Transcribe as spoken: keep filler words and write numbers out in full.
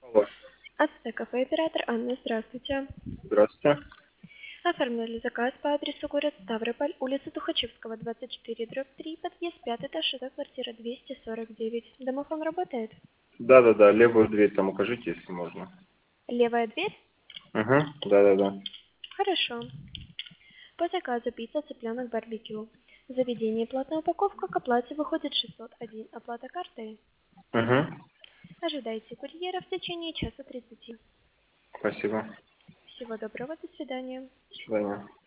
Алло. АСТ кафе оператор Анна, здравствуйте. Здравствуйте. Оформляли заказ по адресу город Ставрополь, улица Тухачевского, двадцать четыре, дробь три, подъезд пятый этаж, это квартира двести сорок девять. Домофон работает? Да-да-да, левую дверь там укажите, если можно. Левая дверь? Угу, да-да-да. Хорошо. По заказу пицца, цыпленок, барбекю. Заведение платная упаковка, к оплате выходит шестьсот один. Оплата картой. Угу, Ожидайте курьера в течение часа тридцати. спасибо. Всего доброго, до свидания. До свидания.